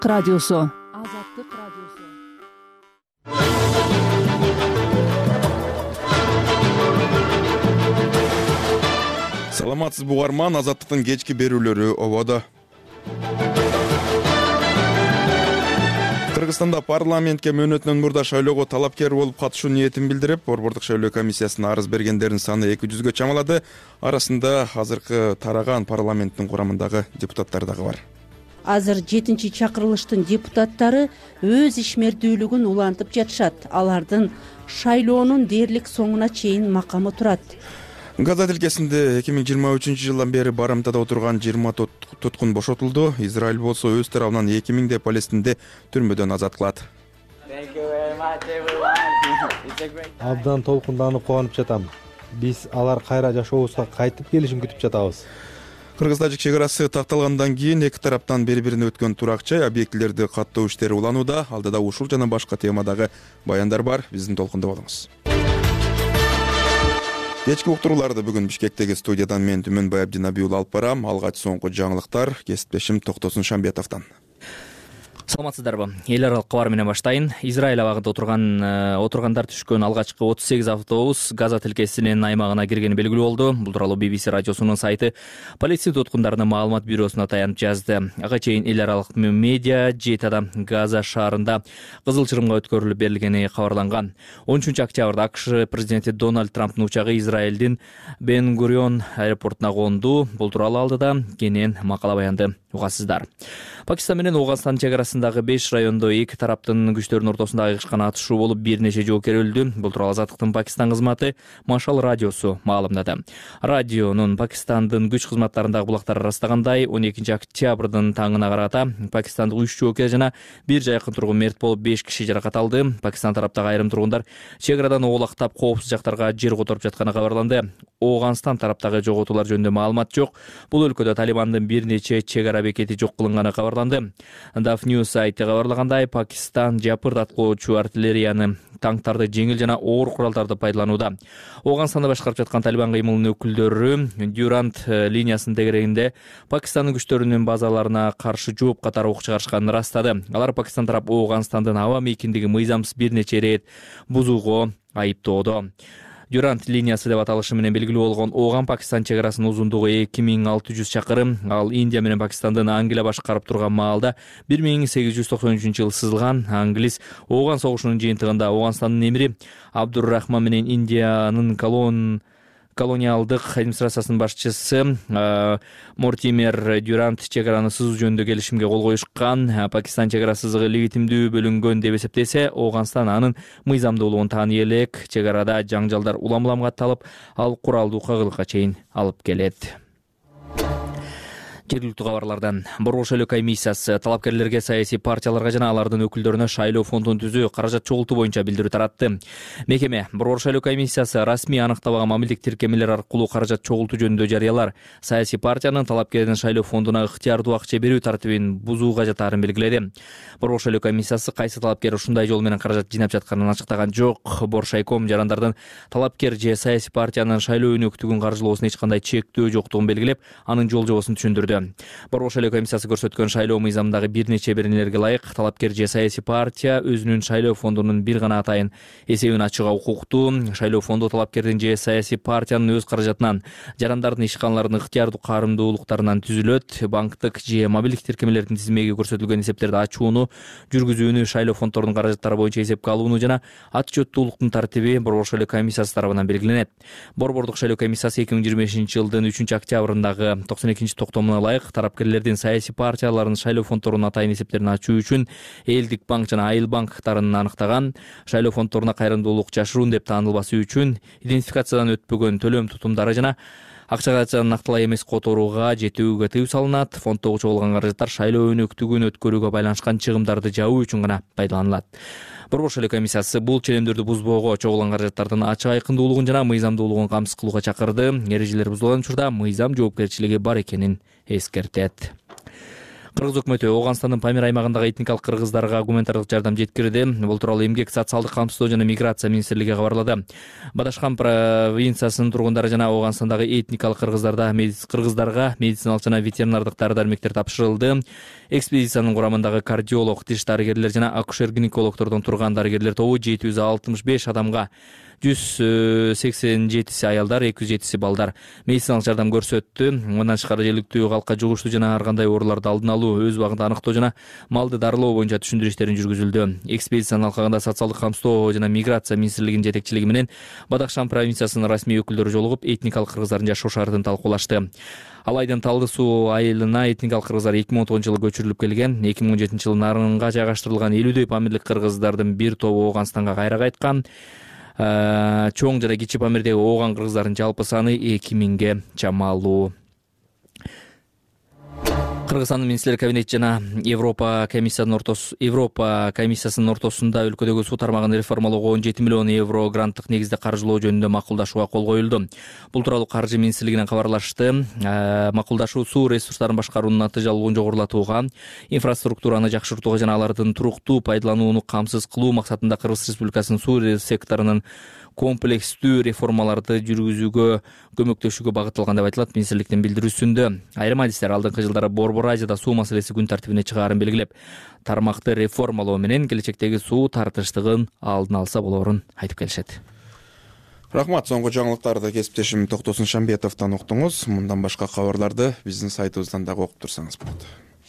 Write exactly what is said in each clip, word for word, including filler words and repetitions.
Азаттык радиосу. Азаттык радиосу. Саламатсызбы угарман, Азаттыктын кечки берүүлөрү ободо. Кыргызстанда парламентке мөөнөтүнөн мурда шайлоого талапкер болуп катышуу ниетин билдирип, Борбордук шайлоо комиссиясына арыз бергендердин саны эки жүзгө чамалады. Арасында азыркы тараган парламенттин курамындагы депутаттар дагы бар. Азыр жетинчи чакырылыштын депутаттары өз ишмердүүлүгүн улантып жатышат. Алардын шайлоонун дээрлик соңуна чейин макамы турат. Газа тилкесинде эки миң жыйырма үчүнчү жылдан бери барымтада отурган жыйырма туткун бошотулду. Израиль болсо өз тарабынан эки миңдей палестинди түрмөдөн азат кылат. Абдан толкунданып кубанып жатам. Биз алар кайра жашообузга кайтып келишин күтүп жатабыз. Кыргыз-тажик чек арасы такталгандан кийин эки тараптан бири-бирине өткөн турак жай объектилерди каттоо иштери уланууда. Алдыда ушул жана башка темадагы баяндар бар. Биздин толкунда болуңуз. Кечки уктурууларды бүгүн Бишкектеги студиядан мен Түмөнбай Абдинабий уулу алып барам. Алгач соңку жаңылыктар кесиптешим Токтосун Шамбетовдон. Саламатсыздарбы? Эл аралык кабар менен баштайын. Израиль абагында отурган отургандар түшкөн алгачкы отуз сегиз автобус Газа тилкесинин аймагына киргени белгилүү болду. Бул тууралуу би би си радиосунун сайты Палестин туткундарынын маалымат бюросуна таянып жазды. Ага чейин эл аралык медиа жетада Газа шаарында кызыл чырымга өткөрүлүп берилгени кабарланган. он үчүнчү октябрда АКШ президенти Дональд Трамптын учагы Израилдин Бен-Гурион аэропортуна конду. Бул тууралуу алдыда кенен макала баянды угасыздар. Пакистан менен Ооганстан чек арасындагы беш райондо эки тараптын күчтөрүнүн ортосунда айгышкан атышуу болуп, бир нече жоокер өлдү. Бул тууралуу Азаттыктын Пакистан кызматы Машал радиосу маалымдады. Радионун Пакистандын күч кызматтарындагы булактары ырастагандай, он экинчи октябрдын таңына карата пакистандык үч жоокер жана бир жайкын тургун мерт болуп, беш киши жаракат алды. Пакистан тараптагы айрым тургундар чек арадан оолактап коопсуз жактарга жер которуп жатканы кабарланды. Ооганстан тараптагы жоготуулар жөнүндө маалымат жок. Бул өлкөдө Талибандын бир нече чек ара бекети жок кылынганы кабарланды. Daf News сайты кабарлагандай, Пакистан жапырдаткоочу артиллерияны, танктарды, жеңил жана оор куралдарды пайдаланууда. Ооганстанда башкарып жаткан Талибан кыймылынын өкүлдөрү Дюрант линиясынын тегерегинде Пакистандын күчтөрүнүн базаларына каршы жооп катары ок чыгарышканын ырастады. Алар Пакистан тарап Ооганстандын аба мейкиндиги мыйзамсыз бир нече рет бузууга айыптоодо. Дюрант линиясы деп аталышы менен белгилүү болгон Ооган Пакистан чек арасынын узундугу эки миң алты жүз чакырым. Ал Индия менен Пакистандын Англия башкарып турган маалда бир миң сегиз жүз токсон үчүнчү жылы сызылган. Англис Ооган согушунун жыйынтыгында Ооганстандын эмири Абдуррахман менен Индиянын колон колониалдык администрациясынын башчысы Мортимер Дюрант чек араны сызуу жөнүндө келишимге кол коюшкан. Пакистан чек ара сызыгы легитимдүү бөлүнгөн деп эсептесе, Ооганстан анын мыйзамдуулугун тааныя элек. Чек арада жаңжалдар улам-улам катталып, ал куралдуу кагылыкка чейин алып келет. Жергиликтүү кабарлардан Борбор шайлоо комиссиясы талапкерлерге саясий партияларга жана алардын өкүлдөрүнө шайлоо фондун түзүү, каражат чогултуу боюнча билдирүү таратты. Мекеме Борбор шайлоо комиссиясы расмий аныктабаган мамилдик тиркемелер аркылуу каражат чогултуу жөнүндө жарыялар. Саясий партиянын талапкердин шайлоо фондуна ыктыярдуу акча берүү тартибин бузууга жатаарын белгиледи. Борбор шайлоо комиссиясы кайсы талапкер ушундай жол менен каражат жыйнап жатканын ачыктаган жок. Боршайком жарандардын талапкер же саясий партиянын шайлоо өнөктүгүн каржылоосуна эч кандай чектөө жоктугун белгилеп, анын жол жобосун түшүндүрдү. Борбор шайлоо комиссиясы көрсөткөн шайлоо мыйзамындагы бир нече беренелерге ылайык талапкер же саясий партия өзүнүн шайлоо фондунун бир гана атайын эсебин ачууга укуктуу. Шайлоо фонду талапкердин же саясий партиянын өз каражатынан, жарандардын ишканаларынын ыктыярдуу карымдуулуктарынан түзүлөт. Банктык же мобилдик тиркемелердин тизмеги көрсөтүлгөн эсептерди ачууну, жүргүзүүнү, шайлоо фонддордун каражаттары боюнча эсепке алууну жана отчеттуулуктун тартиби Борбор шайлоо комиссиясы тарабынан белгиленет. Борбордук шайлоо комиссиясы эки миң жыйырма бешинчи жылдын үчүнчү октябрындагы токсон экинчи токтомуна ылайык тарапкерлердин саясий партияларынын шайлоо фонддорунун атайын эсептерин ачуу үчүн Элдик банк жана Айыл банктарын аныктаган. Шайлоо фонддоруна кайрымдуулук жашыруун деп таанылбасы үчүн идентификациядан өтпөгөн төлөм тутумдары жана акча каражатын нактылай эмес которууга жетүүгө тыюу салынат. Фонддогу чогулган каражаттар шайлоо өнөктүгүн өткөрүүгө байланышкан чыгымдарды жабуу үчүн гана пайдаланылат. Борбор шайлоо комиссиясы бул ченемдерди бузбоого, чогулган каражаттардын ачык айкындуулугун жана мыйзамдуулугун камсыз кылууга чакырды. Эрежелер бузулган учурда мыйзам жоопкерчилиги бар экенин эскертет. Кыргыз өкмөтү Ооганстандын Памир аймагындагы этникалык кыргыздарга гуманитардык жардам жеткирди. Бул тууралуу Эмгек, социалдык камсыздоо жана миграция министрлиги кабарлады. Бадашкан провинциясынын тургундары жана Ооганстандагы этникалык кыргыздарда кыргыздарга медициналык жана ветеринардык дары-дармектер тапшырылды. Экспедициянын курамындагы кардиолог, тиш дарыгерлер жана акушер-гинекологтордон турган дарыгерлер тобу жети жүз алтымыш беш адамга жүз сексен жетиси аялдар, эки жүз жетиси балдар медициналык жардам көрсөттү. Мындан тышкары желиктүү, калка жугуштуу жана ар кандай ооруларды алдын алуу, өз убагында аныктоо жана малды дарылоо боюнча түшүндүрүү иштерин жүргүзүлдү. Экспедициянын алкагында социалдык камсыздоо жана миграция министрлигинин жетекчилиги менен Бадахшан провинциясынын расмий өкүлдөрү жолугуп, этникалык кыргыздардын жашоо шартын талкуулашты. Ал айдын Талды суу айылына этникалык кыргыздар эки миң он тогузунчу жылы көчүрүлүп келген. эки миң он жетинчи жылы нарынга жайгаштырылган элүүдөй памирлик кыргыздардын бир тобу Ооганстанга кайра кайткан. Чоң жана кичи Памирдеги ооган кыргыздардын жалпы саны эки миңге чамалуу. Кыргызстандын министрлер кабинети жана Европа комиссиянын ортосу Европа комиссиясынын ортосунда өлкөдөгү суу тармагын реформалоого он жети миллион евро гранттык негизде каржылоо жөнүндө макулдашууга кол коюлду. Бул тууралуу каржы министрлигинен кабарлашты. Макулдашуу суу ресурстарын башкаруунун натыйжалуулугун жогорулатууга, инфраструктураны жакшыртууга жана алардын туруктуу пайдаланууну камсыз кылуу максатында Кыргыз Республикасынын суу секторунун комплекстүү реформаларды жүргүзүүгө көмөктөшүүгө багытталган деп айтылат министрликтин билдирүүсүндө. Айрым адистер алдыңкы жылдары Борбор Азияда суу маселеси күн тартибине чыгаарын белгилеп, тармакты реформалоо менен келечектеги суу тартыштыгын алдын алса болоорун айтып келишет. Рахмат. Соңку жаңылыктарды кесиптешим Токтосун Шамбетовдон уктуңуз. Мындан башка кабарларды биздин сайтыбыздан дагы окуп турсаңыз болот.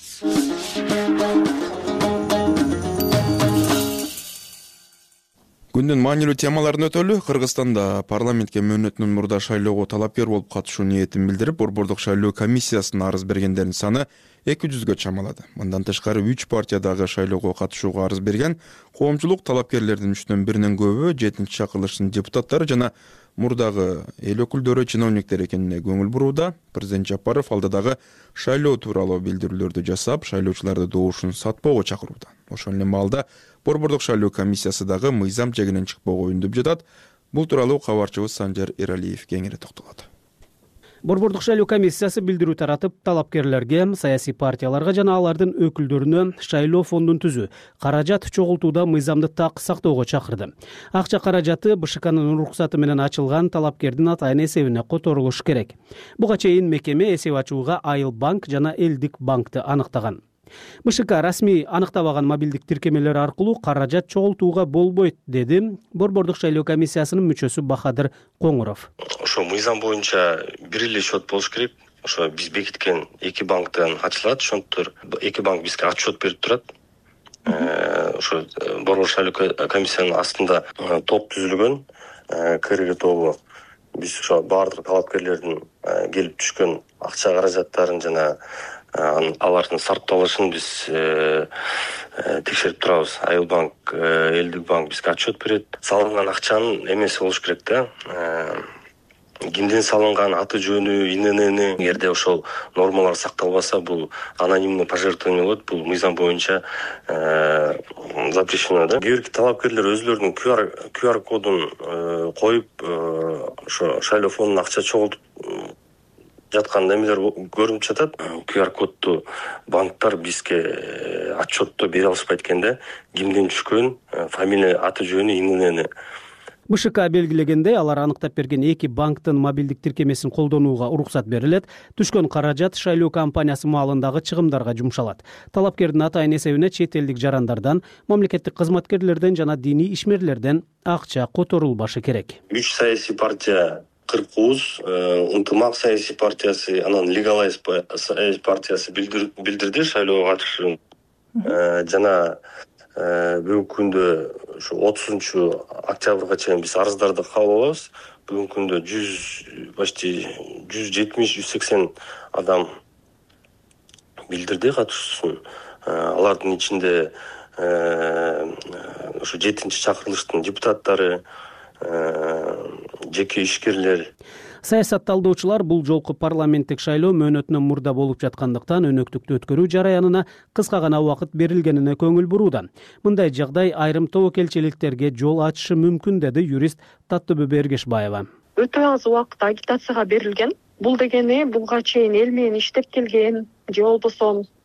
Күндүн маанилүү темаларын өтөлү. Кыргызстанда парламентке мөөнөтүнөн мурда шайлоого талапкер болуп катышуу ниетин билдирип, Борбордук шайлоо комиссиясына арыз бергендердин саны эки жүзгө чамалады. Мындан тышкары үч партиядагы шайлоого катышууга арыз берген коомчулук талапкерлердин үчтөн биринен көбү жетинчи чакырылыштын депутаттары жана мурдагы эл өкүлдөрү, чиновниктер экенине көңүл бурууда. Президент Жапаров алдыдагы шайлоо тууралуу билдирүүлөрдү жасап, шайлоочуларды добушун сатпоого чакырууда. Ошол эле маалда Борбордук шайлоо комиссиясы дагы мыйзам чегинен чыкпоого үндөп жатат. Бул тууралуу кабарчыбыз Санжар Эралиев кеңири токтолот. Борбордук шайлоо комиссиясы билдирүү таратып, талапкерлерге, саясий партияларга жана алардын өкүлдөрүнө шайлоо фондун түзүү, каражат чогултууда мыйзамды так сактоого чакырды. Акча каражаты БШКнын уруксаты менен ачылган талапкердин атайын эсебине которулуш керек. Буга чейин мекеме эсеп ачууга Айыл банк жана Элдик банкты аныктаган. БШК расмий аныктабаган мобилдик тиркемелер аркылуу каражат чогултууга болбойт, деди Борбордук шайлоо комиссиясынын мүчөсү Бахадыр Коңуров. Ошо мыйзам боюнча бир эле счет болуш керек. Ошо биз бекиткен эки банктан ачылат. Ошондуктан эки банк бизге отчет берип турат. Ошо Борбор шайлоо комиссиянын астында топ түзүлгөн, КРГ тобу. Биз ошо баардык талапкерлердин келип түшкөн акча каражаттарын жана алардын сарпталышын биз текшерип турабыз. Айыл банк, Элдик банк бизге отчет берет. Салынган акчанын эмеси болуш керек да. Кимден салынган, аты жөнү, ИНН, эгерде ошол нормалар сакталбаса, бул анонимный пожертвование болот. Бул мыйзам боюнча запрещено да. Кээ бир талапкерлер өзлөрүнүн кью ар кодун коюп, ошо шайлоо фондуна акча чогултуп жаткан немелер көрүнүп жатат. кью ар кодду банктар бизге отчетто бере алышпайт экен да. Кимден түшкөн, фамилия, аты жөнү, ИНН. БШК белгилегендей, алар аныктап берген эки банктын мобилдик тиркемесин колдонууга уруксат берилет. Түшкөн каражат шайлоо кампаниясы маалындагы чыгымдарга жумшалат. Талапкердин атайын эсебине чет элдик жарандардан, мамлекеттик кызматкерлерден жана диний ишмерлерден акча которулбашы керек. Үч саясий партия кыркуз, ынтымак саясий партиясы, анан Легалайз саясий партиясы билдирди шайлоого катышуун. Жана бүгүнкү күндө ушу отузунчу октябрга чейин биз арыздарды кабыл алабыз. Бүгүнкү күндө жүз почти жүз жетимиш жүз сексен адам билдирди катышуусун. Алардын ичинде ушу жетинчи чакырылыштын депутаттары, жеке ишкерлер. Саясатталдоочулар бул жолку парламенттик шайлоо мөөнөтүнөн мурда болуп жаткандыктан өнөктүктү өткөрүү жараянына кыска гана убакыт берилгенине көңүл бурууда. Мындай жагдай айрым тобокелчиликтерге жол ачышы мүмкүн, деди юрист Таттыбү Бергешбаева. Өтө аз убакыт агитацияга берилген. Бул дегени буга чейин эл менен иштеп келген, же болбосо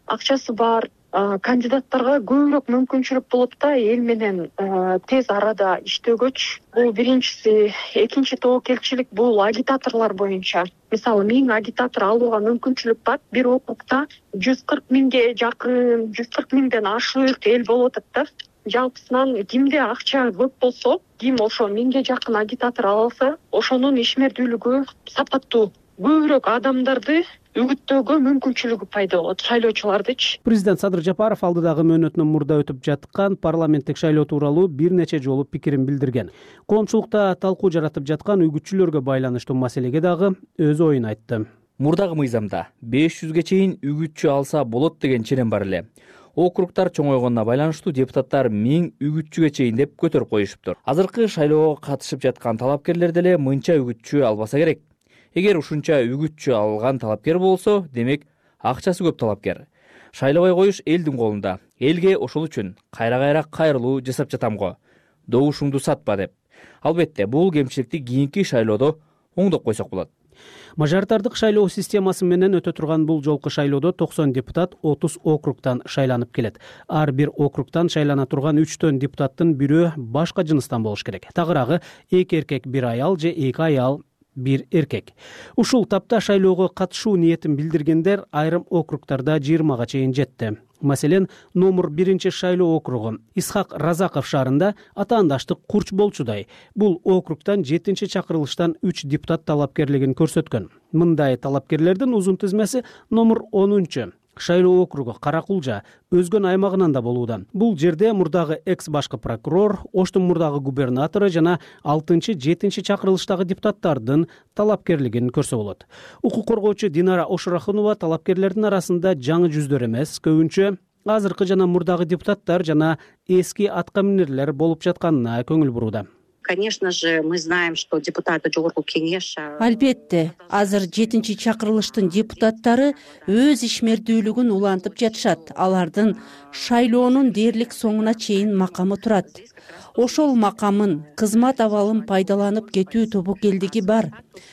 акчасы бар кандидаттарга көбүрөөк мүмкүнчүлүк болот да эл менен тез арада иштөгөч. Бул биринчиси. Экинчи тобокелчилик бул агитаторлор боюнча. Мисалы миң агитатор алууга мүмкүнчүлүк бар. Бир округда жүз кырк миңге жакын, жүз кырк миңден ашык эл болуп атат да. Жалпысынан кимде акча көп болсо, ким ошо миңге жакын агитатор ала алса, ошонун ишмердүүлүгү сапаттуу. Көбүрөөк адамдарды үгүттөөгө мүмкүнчүлүгү пайда болот, шайлоочулардычы. Президент Садыр Жапаров алдыдагы мөөнөтүнөн мурда өтүп жаткан парламенттик шайлоо тууралуу бир нече жолу пикирин билдирген. Коомчулукта талкуу жаратып жаткан үгүтчүлөргө байланыштуу маселеге дагы өз оюн айтты. Мурдагы мыйзамда беш жүзгө чейин үгүтчү алса болот деген ченем бар эле. Округтар чоңойгонуна байланыштуу депутаттар миң үгүтчүгө чейин деп көтөрүп коюшуптур. Азыркы шайлоого катышып жаткан талапкерлер деле мынча үгүтчү албаса керек. Эгер ушунча үгүтчү алган талапкер болсо, демек акчасы көп талапкер. Шайлабай коюш элдин колунда. Элге ошол үчүн кайра-кайра кайрылуу жасап жатам го. Добушуңду сатпа деп. Албетте, бул кемчиликти кийинки шайлоодо оңдоп койсок болот. Мажоритардык шайлоо системасы менен өтө турган бул жолку шайлоодо токсон депутат отуз округтан шайланып келет. Ар бир округтан шайлана турган үчтөн депутаттын бирөө башка жыныстан болуш керек. Тагыраагы эки эркек бир аял же эки аял бир эркек. Ушул тапта шайлоого катышуу ниетин билдиргендер айрым округтарда жыйырмага чейин жетти. Маселен, номер биринчи шайлоо округу Исхак Разаков шаарында атаандаштык Курч Болчудай бул округтан жетинчи чакырылыштан үч депутат талапкерлигин көрсөткөн. Мындай талапкерлердин узун тизмеси номер онунчу шайлоо округу Каракулжа өзгөн аймагынан да болууда. Бул жерде мурдагы экс башкы прокурор, Оштун мурдагы губернатору жана алтынчы жетинчи чакырылыштагы депутаттардын талапкерлигин көрсө болот. Укук коргоочу Динара Ошурахунова талапкерлердин арасында жаңы жүздөр эмес, көбүнчө азыркы жана мурдагы депутаттар жана эски аткаминерлер болуп жатканына көңүл бурууда. Конечно же, мы знаем, что депутаты Жогорку Кеңеш. Албетте, азыр жетинчи чакырылыштын депутаттары өз ишмердүүлүгүн улантып жатышат. Алардын шайлоонун дээрлик соңуна чейин макамы турат. Ошол макамын, кызмат абалын пайдаланып кетүү тобокелдиги бар.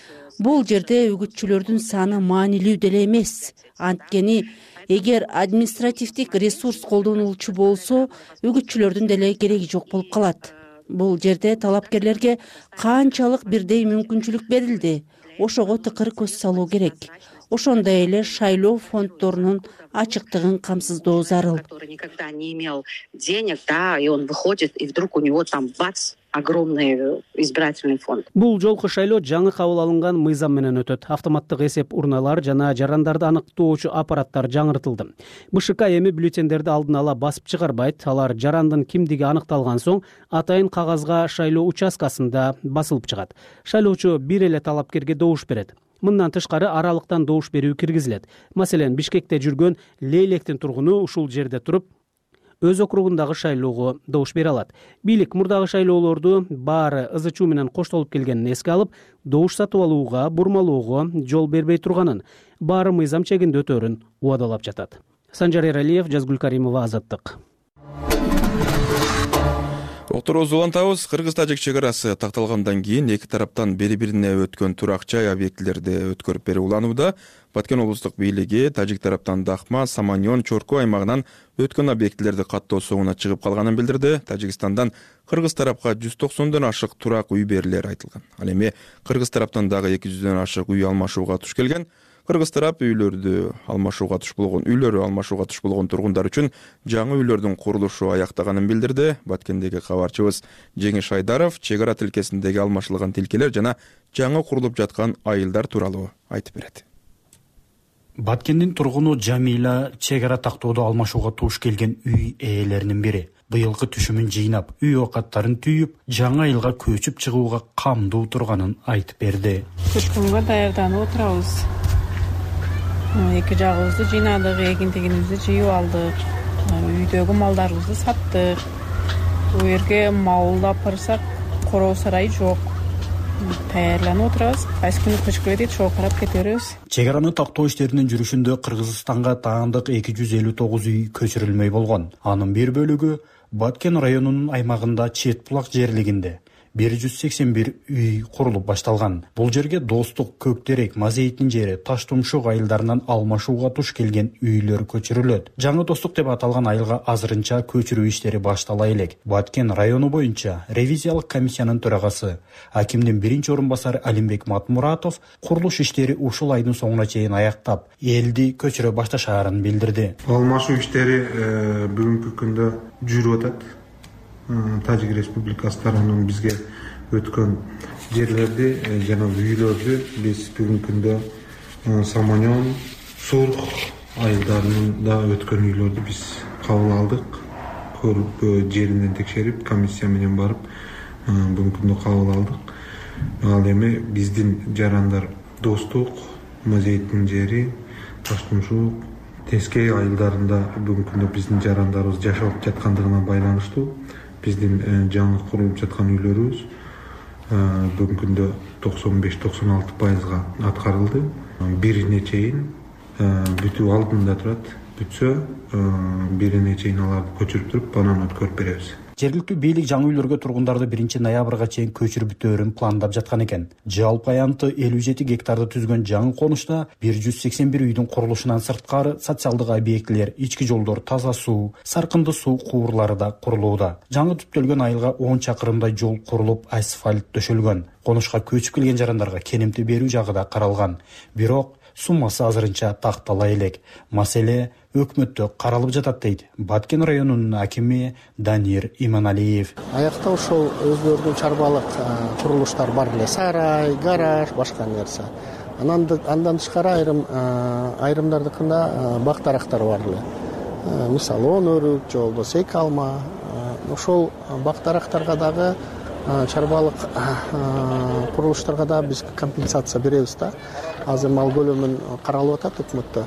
Бул жерде үгүтчүлөрдүн саны маанилүү деле эмес. Анткени эгер административдик ресурс колдонулчу болсо, үгүтчүлөрдүн деле кереги жок болуп калат. Бул жерде талапкерлерге канчалык бирдей мүмкүнчүлүк берилди, ошого тыкыр көз салуу керек. Ошондой эле шайлоо фонддорунун ачыктыгын камсыздоо зарыл. Который никогда не имел денег, да, и он выходит, и вдруг у него там бац, огромный избирательный фонд. Бул жолку шайлоо жаңы кабыл алынган мыйзам менен өтөт. Автоматтык эсеп урналар жана жарандарды аныктоочу аппараттар жаңыртылды. БШК эми бюллетендерди алдын ала басып чыгарбайт. Алар жарандын кимдиги аныкталган соң атайын кагазга шайлоо участкасында басылып чыгат. Шайлоочу бир эле талапкерге добуш берет. Мындан тышкары аралыктан добуш берүү киргизилет. Маселен, Бишкекте жүргөн Лейлектин тургуну ушул жерде туруп өз округундагы шайлоого добуш бере алат. Бийлик мурдагы шайлоолорду баары ызы чуу менен коштолуп келгенин эске алып, добуш сатып алууга, бурмалоого жол бербей турганын, баары мыйзам чегинде өтөөрүн убадалап жатат. Санжар Эралиев, Жазгүл Каримова, Азаттык. Окторубузду улантабыз. Кыргыз-тажик чек арасы такталгандан кийин эки тараптан бири-бирине өткөн турак жай объектилерди өткөрүп берүү уланууда. Баткен облустук бийлиги тажик тараптан Дахма, Саманьон, Чорку аймагынан өткөн объектилерди каттоо соңуна чыгып калганын билдирди. Тажикстандан кыргыз тарапка жүз токсондон ашык турак үй берилери айтылган. Ал эми кыргыз тараптан дагы эки жүздөн ашык үй алмашууга туш келген. Кыргыз тарап үйлөрдү алмашууга туш болгон, үйлөрү алмашууга туш болгон тургундар үчүн жаңы үйлөрдүн курулушу аяктаганын билдирди. Баткендеги кабарчыбыз Жеңиш Айдаров чек ара тилкесиндеги алмашылган тилкелер жана жаңы курулуп жаткан айылдар тууралуу айтып берет. Баткендин тургуну Жамила чек ара тактоодо алмашууга туш келген үй ээлеринин бири. Быйылкы түшүмүн жыйнап, үй окаттарын түйүп, жаңы айылга көчүп чыгууга камдуу турганын айтып берди. Көчкөнгө даярданып отурабыз. Эки жагыбызды жыйнадык, эгин-тегинибизди жыйып алдык. Үйдөгү малдарыбызды саттык. Бул жерге мал апарсак, короо сарайы жок. Даярданып отурабыз. Кайсы күнү көчкүлө дейт, ошого карап кете беребиз. Чек араны тактоо иштеринин жүрүшүндө Кыргызстанга таандык эки жүз элүү тогуз үй көчүрүлмөй болгон. Анын бир бөлүгү Баткен районунун аймагында Чет булак жерлигинде. бир жүз сексен бир үй курулуп башталган. Бул жерге Достук, Көктерек, Мазейиттин жери, Таштумшук айылдарынан алмашууга туш келген үйлөр көчүрүлөт. Жаңы Достук деп аталган айылга азырынча көчүрүү иштери баштала элек. Баткен району боюнча ревизиялык комиссиянын төрагасы, акимдин биринчи орун басары Алимбек Матмуратов курулуш иштери ушул айдын соңуна чейин аяктап, элди көчүрө башташаарын билдирди. Алмашуу иштери бүгүнкү күндө жүрүп атат. Тажик Республикасы тарабынан бизге өткөн жерлерди жана үйлөрдү биз бүгүнкү күндө Саманьон, Сурх айылдарында өткөн үйлөрдү биз кабыл алдык. Көрүп жеринен текшерип, комиссия менен барып бүгүнкү күндө кабыл алдык. Ал эми биздин жарандар Достук, Мазейиттин жери, Таштумшук, Тескей айылдарында бүгүнкү күндө биздин жарандарыбыз жашап жаткандыгына байланыштуу биздин жаңы курулуп жаткан үйлөрүбүз бүгүнкү күндө токсон беш токсон алты пайызга аткарылды. Бирине чейин бүтүү алдында турат. Бүтсө бирине чейин аларды көчүрүп туруп анан өткөрүп беребиз. Жергиликтүү бийлик жаңы үйлөргө тургундарды биринчи ноябрга чейин көчүрүптөөрүн пландап жаткан экен. Жалпы аянты элүү жети гектарды түзгөн жаңы конушта бир жүз сексен бир үйдүн курулушунан сырткары социалдык объектилер, ички жолдор, таза суу, саркынды суу куурлары да курулууда. Жаңы түптөлгөн айылга он чакырымдай жол курулуп, асфальт төшөлгөн. Конушка көчүп келген жарандарга кенемти берүү жагы да каралган. Бирок суммасы азырынча тактала элек. Маселе өкмөттө каралып жатат дейт Баткен районунун акими Данир Иманалиев. Аякта ошол өздөрүнүн чарбалык курулуштар бар эле, сарай, гараж, башка нерсе. Анан андан тышкары айрым айрымдардыкында бак дарактар бар эле. Мисалы он өрүк, жолдо сейк алма. Ошол бак дарактарга дагы чарбалык курулуштарга да биз компенсация беребиз да. Азыр мал көлөмүн каралып атат өкмөттө.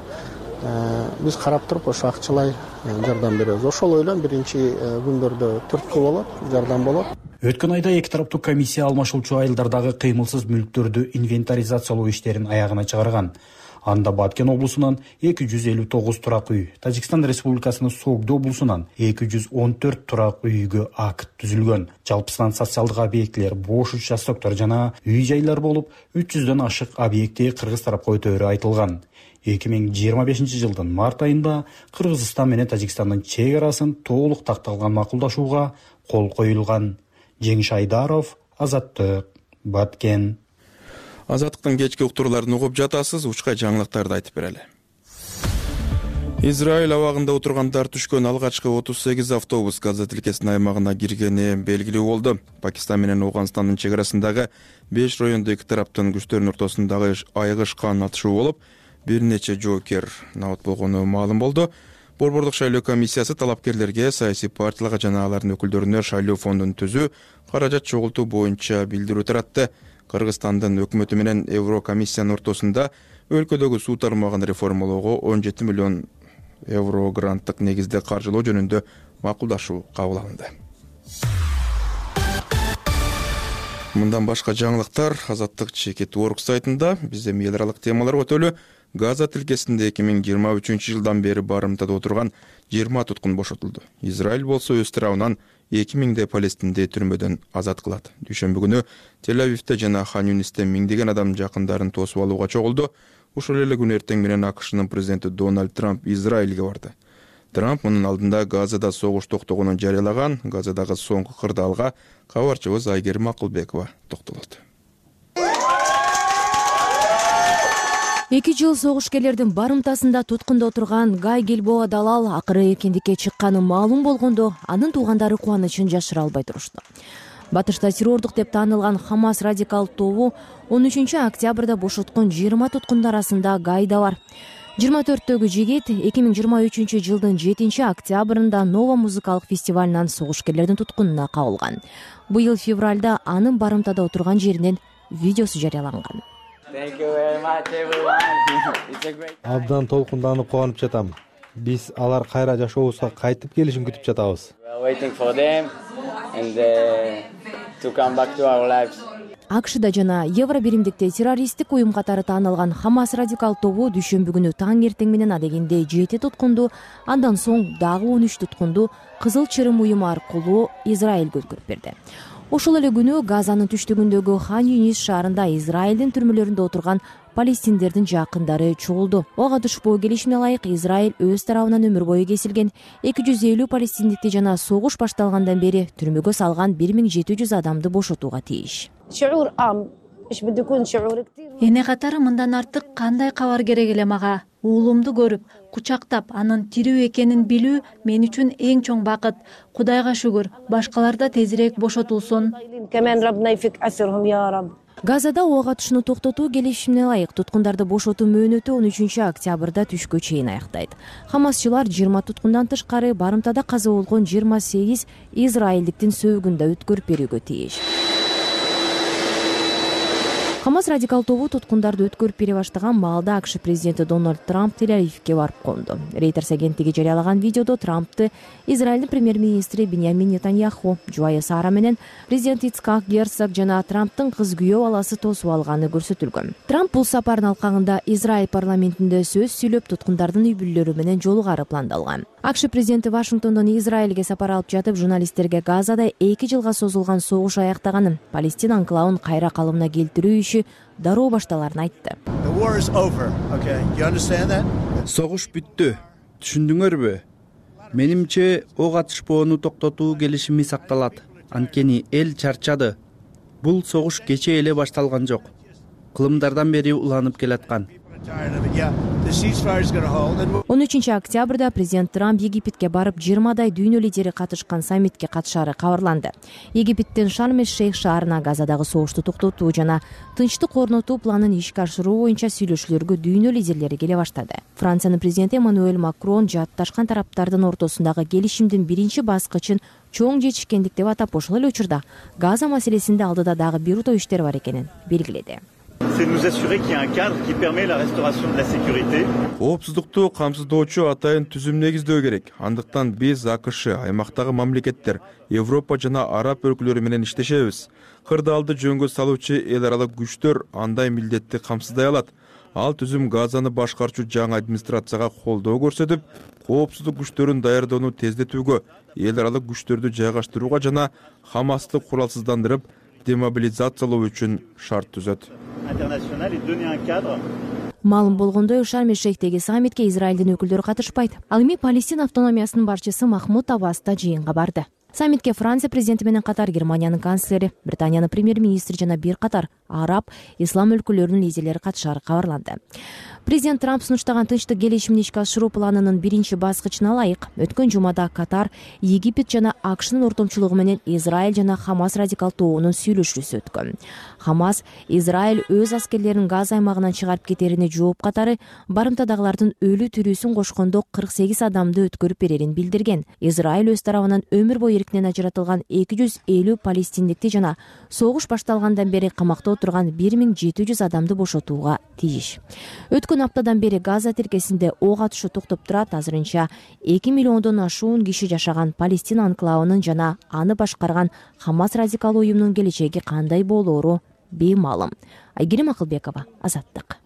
Биз карап туруп ошо акчалай жардам беребиз. Ошол ойлон биринчи күндөрдө түрткү болот, жардам болот. Өткөн айда эки тараптуу комиссия алмашуучу айылдардагы кыймылсыз мүлктөрдү инвентаризациялоо иштерин аягына чыгарган. Анда Баткен облусунан эки жүз элүү тогуз турак үй, Тажикстан Республикасынын Согду облусунан эки жүз он төрт турак үйгө акт түзүлгөн. Жалпысынан социалдык объектилер, бош участоктор жана үй жайлар болуп, үч жүздөн ашык объекти кыргыз тарапка өтөөрү айтылган. эки миң жыйырма бешинчи жылдын март айында Кыргызстан менен Тажикстандын чек арасын толук такталган макулдашууга кол коюлган. Жеңиш Айдаров, Азаттык, Баткен. Азаттыктын кечки уктурларын угуп жатасыз, учкай жаңылыктарды айтып берели. Израиль абагында отургандар түшкөн алгачкы отуз сегиз автобус Газа тилкесинин аймагына киргени белгилүү болду. Пакистан менен Ауганстандын чек арасындагы беш райондо эки тараптын күчтөрүнүн ортосундагы айыгышкан атышуу болуп, бир нече жоокер набат болгону маалым болду. Борбордук шайлоо комиссиясы талапкерлерге саясий партияларга жана алардын өкүлдөрүнө шайлоо фондун түзүү, каражат чогултуу боюнча билдирүү таратты. Кыргызстандын өкмөтү менен Еврокомиссиянын ортосунда өлкөдөгү суу тармагын реформалоого он жети миллион евро гранттык негизде каржылоо жөнүндө макулдашуу кабыл алынды. Мындан башка жаңылыктар Азаттык чекит орг сайтында. Бизде эл аралык темалар өтөлү. Газа тилкесинде эки миң жыйырма үчүнчү жылдан бери барымтада отурган жыйырма туткун бошотулду. Израиль болсо өз тарабынан эки миңдей палестинди түрмөдөн азат кылат. Дүйшөмбү күнү Тель-Авивте жана Хан Юнисте миңдеген адам жакындарын тосуп алууга чогулду. Ошол эле күнү эртең менен АКШнын президенти Дональд Трамп Израилге барды. Трамп мунун алдында Газада согуш токтогонун жарыялаган. Газадагы соңку кырдаалга кабарчыбыз Айгерим Акылбекова токтолот. Эки жыл согушкерлердин барымтасында туткунда отурган Гай Гильбоа Далал акыры эркиндикке чыкканы маалым болгондо, анын туугандары кубанычын жашыра албай турушту. Батышта террордук деп таанылган Хамас радикал тобу он үчүнчү октябрда бошоткон жыйырма туткундар арасында Гай да бар. жыйырма төрттөгү жигит эки миң жыйырма үчүнчү жылдын жетинчи октябрында Нова музыкалык фестивалынан согушкерлердин туткунуна кабылган. Быйыл февралда анын барымтада отурган жеринен видеосу жарыяланган. Абдан толкунданып кубанып жатам. Биз алар кайра жашообузга кайтып келишин күтүп жатабыз. АКШда жана Евробиримдикте террористтик уюм катары таанылган Хамас радикал тобу дүйшөмбү күнү таң эртең менен адегенде жети туткунду, андан соң дагы он үч туткунду Кызыл Чырым уюму аркылуу Израилге өткөрүп берди. Ошол эле күнү Газанын түштүгүндөгү Хан Юнис шаарында Израилдин түрмөлөрүндө отурган палестиндердин жакындары чогулду. Ого атышпоо келишимине ылайык Израиль өз тарабынан өмүр бою кесилген эки жүз элүү палестиндикти жана согуш башталгандан бери түрмөгө салган бир миң жети жүз адамды бошотууга тийиш. Эне катары мындан артык кандай кабар керек эле мага? Уулумду көрүп, кучактап, анын тирүү экенин билүү мен үчүн эң чоң бакыт. Кудайга шүгүр, башкалар да тезирээк бошотулсун. Газада ок атышууну токтотуу келишимине ылайык туткундарды бошотуу мөөнөтү он үчүнчү октябрда түшкө чейин аяктайт. Хамасчылар жыйырма туткундан тышкары барымтада каза болгон жыйырма сегиз израилдиктин сөөгүн да өткөрүп берүүгө тийиш. Хамас радикал тобу туткундарды өткөрүп бере баштаган маалда АКШ президенти Дональд Трамп Тель-Авивге барып конду. Reuters агенттиги жарыялаган видеодо Трампты Израилдин премьер-министри Биньямин Нетаньяху, жубайы Сара менен президент Ицхак Герцог жана Трамптын кыз күйөө баласы тосуп алганы көрсөтүлгөн. Трамп бул сапардын алкагында Израиль парламентинде сөз сүйлөп, туткундардын үй бүлөлөрү менен жолугары пландалган. АКШ президенти Вашингтондон Израилге сапар алып жатып, журналисттерге Газада эки жылга созулган согуш аяктаганын, Палестина анклавын кайра калыбына келтирүү иши дароо башталарын айтты. Согуш бүттү. Түшүндүңөрбү? Менимче ок атышпоону токтотуу келишими сакталат. Анткени эл чарчады. Бул согуш кечээ эле башталган жок. Кылымдардан бери уланып келаткан. он үчүнчү октябрда президент Трамп Египетке барып, жыйырмадай дүйнө лидери катышкан саммитке катышары кабарланды. Египеттин Шарм-эль-Шейх шаарына Газадагы согушту токтотуу жана тынчтык орнотуу планын ишке ашыруу боюнча сүйлөшүүлөргө дүйнө лидерлери келе баштады. Франциянын президенти Эммануэль Макрон жаатташкан тараптардын ортосундагы келишимдин биринчи баскычын чоң жетишкендик деп атап, ошол эле учурда Газа маселесинде алдыда дагы бир утоо иштер бар экенин белгиледи. Коопсуздукту камсыздоочу атайын түзүм негиздөө керек. Андыктан биз АКШ, аймактагы мамлекеттер, Европа жана араб өлкөлөрү менен иштешебиз. Кырдаалды жөнгө салуучу эл аралык күчтөр андай милдетти камсыздай алат. Ал түзүм Газаны башкарчу жаңы администрацияга колдоо көрсөтүп, коопсуздук күчтөрүн даярдоону тездетүүгө, эл аралык күчтөрдү жайгаштырууга жана Хамасты куралсыздандырып, демобилизациялоо үчүн шарт түзөт. Маалым болгондой, Шарм-эль-Шейхтеги саммитке Израилдин өкүлдөрү катышпайт. Ал эми Палестина автономиясынын башчысы Махмуд Аббас да жыйынга барды. Саммитке Франция президенти менен катар Германиянын канцлери, Британиянын премьер-министри жана бир катар араб, ислам өлкөлөрүнүн лидерлери катышары кабарланды. Президент Трамп сунуштаган тынчтык келишимин ишке ашыруу планынын биринчи баскычына ылайык өткөн жумада Катар, Египет жана АКШнын ортомчулугу менен Израиль жана Хамас радикал тобунун сүйлөшүүсү өткөн. Хамас Израиль өз аскерлерин Газа аймагынан чыгарып кетерине жооп катары барымтадагылардын өлү тирүүсүн кошкондо кырк сегиз адамды өткөрүп берерин билдирген. Израиль өз тарабынан өмүр бою эркинен ажыратылган эки жүз элүү палестиндикти жана согуш башталгандан бери камакта отурган бир миң жети жүз адамды бошотууга тийиш. Өткөн аптадан бери Газа тиркесинде ок атышуу токтоп турат. Азырынча эки миллиондон ашуун киши жашаган Палестина анклавынын жана аны башкарган Хамас радикал уюмунун келечеги кандай болоору беймаалым. Айгерим Акылбекова, Азаттык.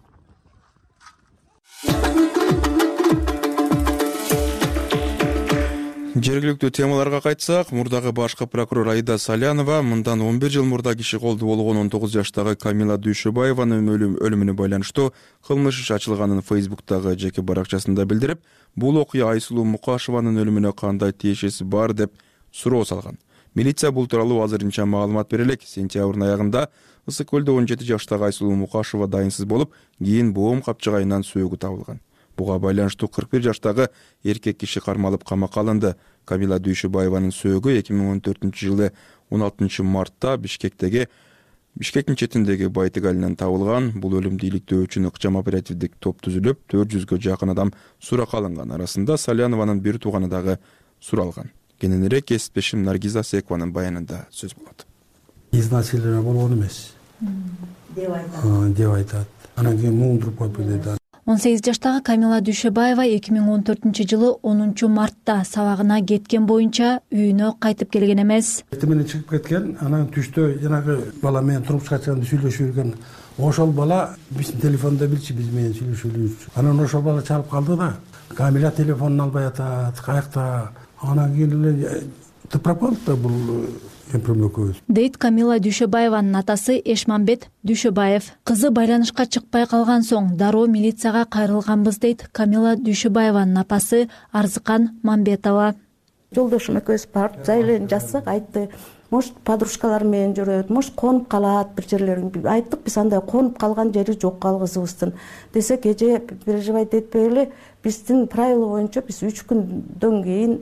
Жергиликтүү темаларга кайтсак, мурдагы башкы прокурор Аида Салянова мындан он бир жыл мурда киши колду болгон он тогуз жаштагы Камила Дүйшөбаеванын өлүмүнө байланыштуу кылмыш иш ачылганын Фейсбуктагы жеке баракчасында билдирип, бул окуя Айсулуу Мукашеванын өлүмүнө кандай тиешеси бар деп суроо салган. Милиция бул тууралуу азырынча маалымат бере элек. Сентябрдын аягында Ысык көлдө он жети жаштагы Айсулуу Мукашева дайынсыз болуп, кийин боом капчыгайынан сөөгү табылган. Буга байланыштуу кырк бир жаштагы эркек киши кармалып камакка алынды. Камила Дүйшөбаеванын сөөгү эки миң он төртүнчү жылы он алтынчы мартта Бишкектеги Бишкектин четиндеги Байтык айылынан табылган. Бул өлүмдү иликтөө үчүн ыкчам оперативдик топ түзүлүп, төрт жүзгө жакын адам суракка алынган. Арасында Салянованын бир тууганы дагы суралган. Кененирээк кесиптешим Наргиза Секованын баянында сөз болот. Изнасилование болгон эмес деп айтат. Деп айтат. Анан кийин муңдуруп коюп кетет. он сегиз жаштагы Камила Дүйшөбаева эки миң он төртүнчү жылы онунчу мартта сабагына кеткен боюнча үйүнө кайтып келген эмес. Эртең менен чыгып кеткен, анан түштө жанагы бала менен турмушка чыкканда сүйлөшүп жүргөн. Ошол бала биздин телефондо билчү биз менен сүйлөшүүлүбүздү. Анан ошол бала чалып калды да, Камила телефонун албай атат, каякта. Анан кийин эле тыпырап калдык да, бул кемпирим экөөбүз дейт Камила Дүйшөбаеванын атасы Эшмамбет Дүйшөбаев. Кызы байланышка чыкпай калган соң дароо милицияга кайрылганбыз дейт Камила Дүйшөбаеванын апасы Арзыкан Мамбетова. Жолдошум экөөбүз барып заявление жазсак, айтты, может подружкалар менен жүрөт, может конуп калат бир жерлерин. Айттык, биз андай конуп калган жери жок калгызыбыздын. Десек, эже переживать этпегиле, биздин правила боюнча биз үч күндөн кийин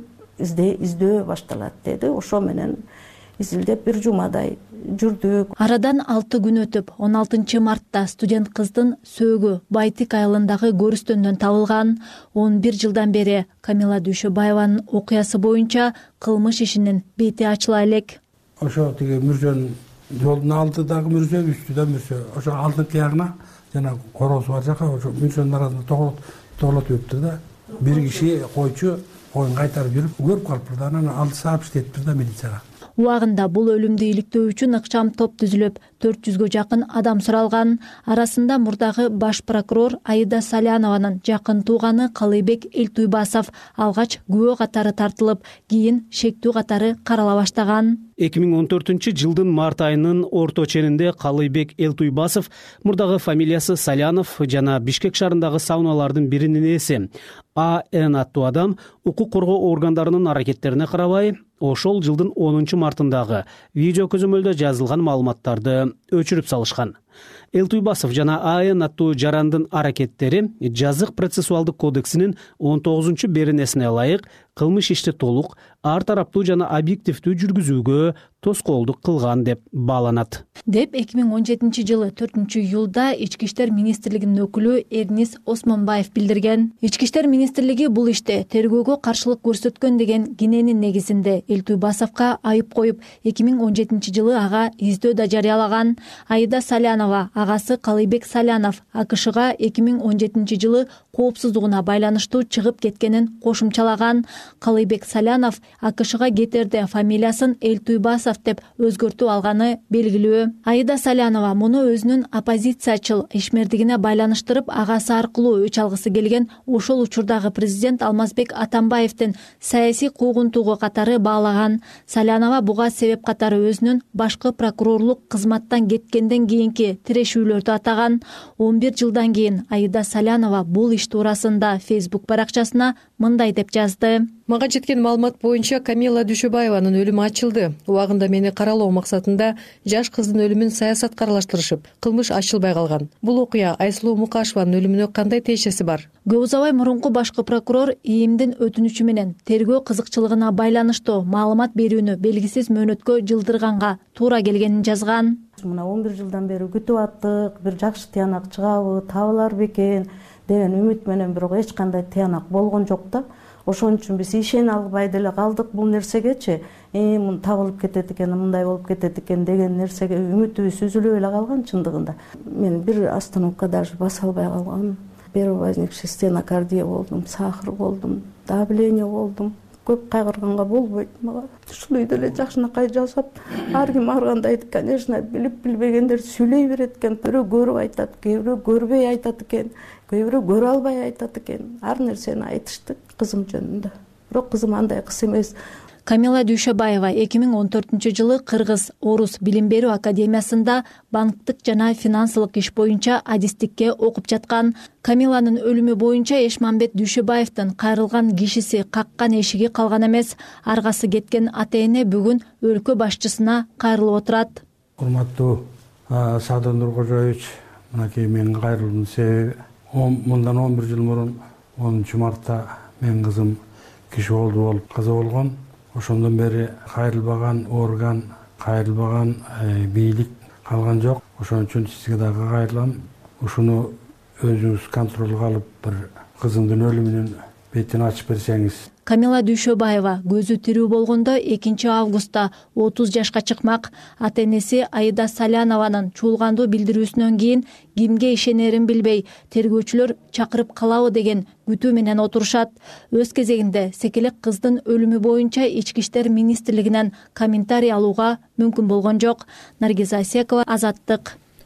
издөө башталат деди. Ошо менен изилдеп бир жумадай жүрдүк. Арадан алты күн өтүп, он алтынчы мартта студент кыздын сөөгү Байтик айылындагы көрүстөндөн табылган. он бир жылдан бери Камила Дүйшөбаеванын окуясы боюнча кылмыш ишинин бети ачыла элек. Ошо тиги мүрзөнүн жолдун алдыдагы мүрзө, үстүдө мүрзө. Ошо алдыңкы ягына жана короосу бар жака ошо мүрзөнүн арасында тоглот тоглотуп өттүр да. Бир киши койчу коюн кайтарып жүрүп көрүп калыптыр да, анан алды саап иштетиптир да милицияга. Убагында бул өлүмдү иликтөө үчүн ыкчам топ түзүлүп, төрт жүзгө жакын адам суралган. Арасында мурдагы баш прокурор Аида Салянованын жакын тууганы Калыйбек Элтуйбасов алгач күбө катары тартылып, кийин шектүү катары карала баштаган. эки миң он төртүнчү жылдын март айынын орто ченинде Калыйбек Элтуйбасов, мурдагы фамилиясы Салянов жана Бишкек шаарындагы сауналардын биринин ээси А Н аттуу адам укук коргоо органдарынын аракеттерине карабай, ошол жылдын онунчу мартындагы видео көзөмөлдө жазылган маалыматтарды өчүрүп салышкан. Элтуйбасов жана А Н аттуу жарандын аракеттери жазык процессуалдык кодексинин он тогузунчу беренесине ылайык кылмыш ишти толук, ар тараптуу жана объективдүү жүргүзүүгө тоскоолдук кылган деп бааланат. Деп эки миң он жетинчи жылы төртүнчү июлда Ички иштер министрлигинин өкүлү Эрнис Осмонбаев билдирген. Ички иштер министрлиги бул иште тергөөгө каршылык көрсөткөн деген киненин негизинде Элтуйбасовго айып коюп, эки миң он жетинчи жылы ага издөө да жарыялаган. Аида Салянова агасы Калыйбек Салянов А К Шга эки миң он жетинчи жылы коопсуздугуна байланыштуу чыгып кеткенин кошумчалаган. Калыйбек Салянов А К Шга кетерде фамилиясын Элтуйбасов деп өзгөртүп алганы белгилүү. Аида Салянова муну өзүнүн оппозициячыл ишмердигине байланыштырып, агасы аркылуу өч алгысы келген ошол учурдагы президент Алмазбек Атамбаевдин саясий куугунтугу катары баалаган. Салянова буга себеп катары өзүнүн башкы прокурорлук кызматтан кеткенден кийинки тирешүүлөрдү атаган. он бир жылдан кийин Аида Салянова бул иш туурасында Facebook баракчасына мындай деп жазды. Мага жеткен маалымат боюнча Камила Дүйшөбаеванын өлүмү ачылды. Убагында мени каралоо максатында жаш кыздын өлүмүн саясатка аралаштырышып, кылмыш ачылбай калган. Бул окуя Айсулуу Мукашеванын өлүмүнө кандай тиешеси бар? Көп узабай мурунку башкы прокурор ИИМдин өтүнүчү менен тергөө кызыкчылыгына байланыштуу маалымат берүүнү белгисиз мөөнөткө жылдырганга туура келгенин жазган. Мына он бир жылдан бери күтүп аттык, бир жакшы тыянак чыгабы, табылар бекен деген үмүт менен, бирок эч кандай тыянак болгон жок да. Ошон үчүн биз ишене албай деле калдык бул нерсегечи. Э, мун табылып кетет экен, мындай болуп кетет экен деген нерсеге үмүтүбүз үзүлүп эле калган чындыгында. Мен бир остановка даже баса албай калгам. Первовозникший стенокардия болдум, сахар болдум, давление болдум. Көп кайгырганга болбойт мага. Ушул үйдө эле жакшынакай жашап, ар ким ар кандай, конечно, билип билбегендер сүйлөй берет экен. Бирөө көрүп айтат, кээ бирөө көрбөй айтат экен, кээ бирөө көрө албай айтат экен. Ар нерсени айтышты кызым жөнүндө. Бирок кызым андай кыз эмес. Камила Дүйшөбаева эки миң он төртүнчү жылы Кыргыз Орус билим берүү академиясында банктык жана финансылык иш боюнча адистикке окуп жаткан. Камиланын өлүмү боюнча Эшмамбет Дүйшөбаевдин кайрылган кишиси каккан эшиги калган эмес. Аргасы кеткен ата эне бүгүн өлкө башчысына кайрылып отурат. Урматтуу Садыр Нуркожоевич, мынакей менин кайрылуумдун себеби мындан он бир жыл мурун онунчу мартта менин кызым киши болду болуп каза болгон. Ошондон бери кайрылбаган орган, кайрылбаган бийлик калган жок. Ошон үчүн сизге дагы кайрылам. Ушуну өзүңүз контролго алып, бир кызымдын өлүмүнүн бетин ачып берсеңиз. Камила Дүйшөбаева көзү тирүү болгондо экинчи августта отуз жашка чыкмак. Ата энеси Аида Салянованын чуулгандуу билдирүүсүнөн кийин кимге ишенерин билбей, тергөөчүлөр чакырып калабы деген күтүү менен отурушат. Өз кезегинде секелек кыздын өлүмү боюнча Ички иштер министрлигинен комментарий алууга мүмкүн болгон жок. Наргиза Асекова, Азаттык.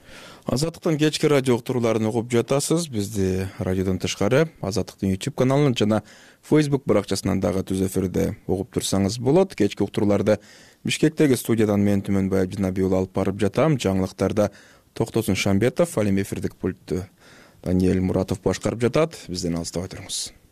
Азаттыктын кечки радио уктурууларын угуп жатасыз. Бизди радиодон тышкары Азаттыктын YouTube каналынан жана Facebook баракчасынан дагы түз эфирде угуп турсаңыз болот. Кечки уктурууларды Бишкектеги студиядан мен Түмөнбаев Жинабий уулу алып барып жатам. Жаңылыктарда Токтосун Шамбетов, ал эми эфирдик пультту Даниэль Муратов башкарып жатат. Бизден алыстабай туруңуз.